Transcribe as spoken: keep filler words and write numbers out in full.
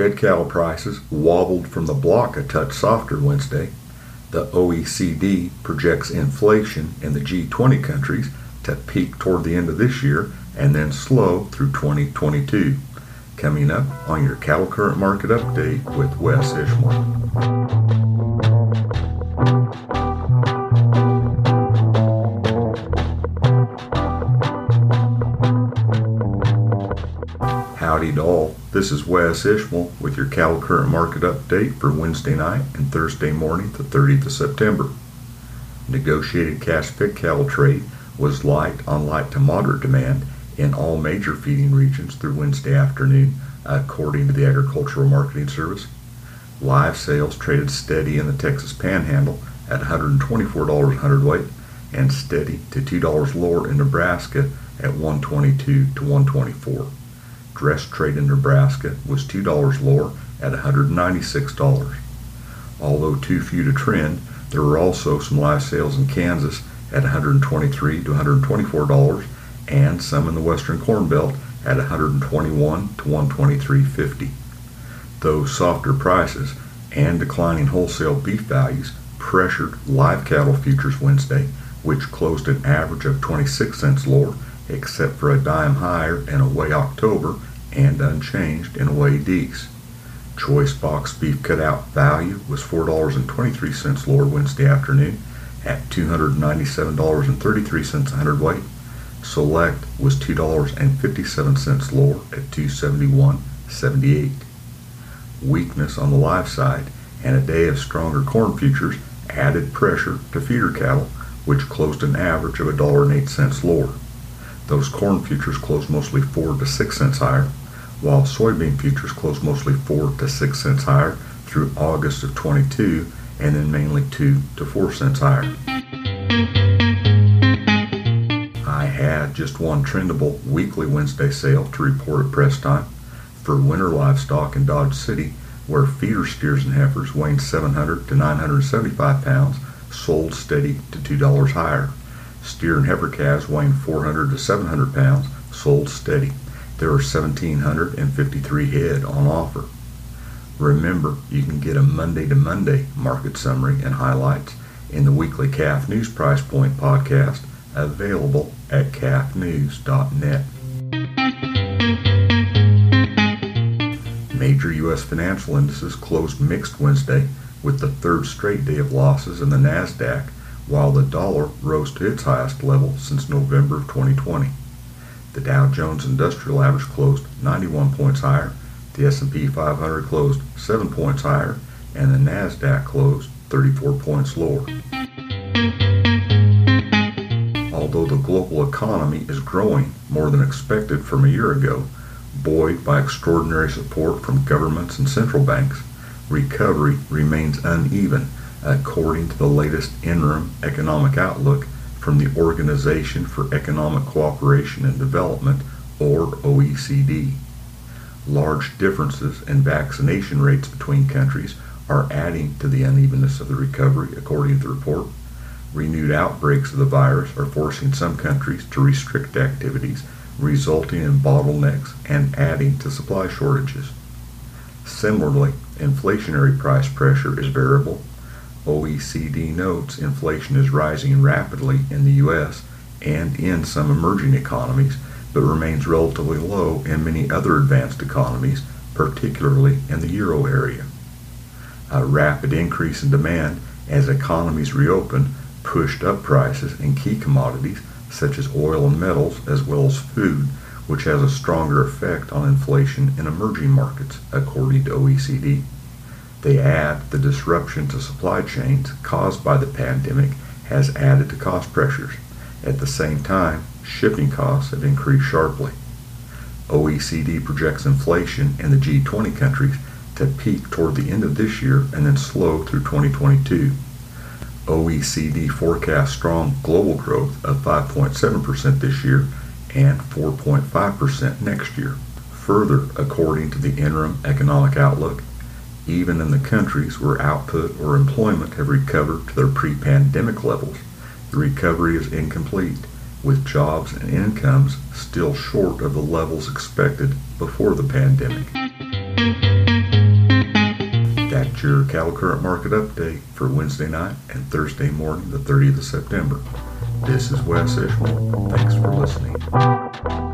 Fed cattle prices wobbled from the block a touch softer Wednesday. The O E C D projects inflation in the G twenty countries to peak toward the end of this year and then slow through twenty twenty-two. Coming up on your Cattle Current Market Update with Wes Ishmael. Howdy to all. This is Wes Ishmael with your Cattle Current Market Update for Wednesday night and Thursday morning, the thirtieth of September. Negotiated cash fed cattle trade was light on light to moderate demand in all major feeding regions through Wednesday afternoon, according to the Agricultural Marketing Service. Live sales traded steady in the Texas Panhandle at one hundred twenty-four dollars a hundredweight and steady to two dollars lower in Nebraska at one twenty-two to one twenty-four. Dress trade in Nebraska was two dollars lower at one hundred ninety-six dollars. Although too few to trend, there were also some live sales in Kansas at one hundred twenty-three to one hundred twenty-four dollars and some in the Western Corn Belt at one hundred twenty-one to one twenty-three fifty. Those softer prices and declining wholesale beef values pressured live cattle futures Wednesday, which closed an average of twenty-six cents lower, except for a dime higher in away October and unchanged in away D's. Choice box beef cutout value was four dollars and twenty-three cents lower Wednesday afternoon at two hundred ninety-seven dollars and thirty-three cents a hundredweight. Select was two dollars and fifty-seven cents lower at two hundred seventy-one dollars and seventy-eight cents. Weakness on the live side and a day of stronger corn futures added pressure to feeder cattle, which closed an average of one dollar and eight cents lower. Those corn futures closed mostly four to six cents higher, while soybean futures closed mostly four to six cents higher through August of twenty-two, and then mainly two to four cents higher. I had just one trendable weekly Wednesday sale to report at press time for winter livestock in Dodge City, where feeder steers and heifers weighing seven hundred to nine hundred seventy-five pounds sold steady to two dollars higher. Steer and heifer calves weighing four hundred to seven hundred pounds sold steady. There were one thousand seven hundred fifty-three head on offer. Remember, you can get a Monday to Monday market summary and highlights in the weekly Calf News Price Point podcast, available at calf news dot net. Major U S financial indices closed mixed Wednesday, with the third straight day of losses in the NASDAQ, while the dollar rose to its highest level since November of twenty twenty. The Dow Jones Industrial Average closed ninety-one points higher, the S and P five hundred closed seven points higher, and the NASDAQ closed thirty-four points lower. Although the global economy is growing more than expected from a year ago, buoyed by extraordinary support from governments and central banks, recovery remains uneven, according to the latest interim economic outlook from the Organization for Economic Cooperation and Development, or O E C D. Large differences in vaccination rates between countries are adding to the unevenness of the recovery, according to the report. Renewed outbreaks of the virus are forcing some countries to restrict activities, resulting in bottlenecks and adding to supply shortages. Similarly, inflationary price pressure is variable. O E C D notes inflation is rising rapidly in the U S and in some emerging economies, but remains relatively low in many other advanced economies, particularly in the euro area. A rapid increase in demand as economies reopen pushed up prices in key commodities such as oil and metals, as well as food, which has a stronger effect on inflation in emerging markets, according to O E C D. They add the disruption to supply chains caused by the pandemic has added to cost pressures. At the same time, shipping costs have increased sharply. O E C D projects inflation in the G twenty countries to peak toward the end of this year and then slow through twenty twenty-two. O E C D forecasts strong global growth of five point seven percent this year and four point five percent next year. Further, according to the interim economic outlook, even in the countries where output or employment have recovered to their pre-pandemic levels, the recovery is incomplete, with jobs and incomes still short of the levels expected before the pandemic. That's your cattle current market update for Wednesday night and Thursday morning, the thirtieth of September. This is Wes Ishmael. Thanks for listening.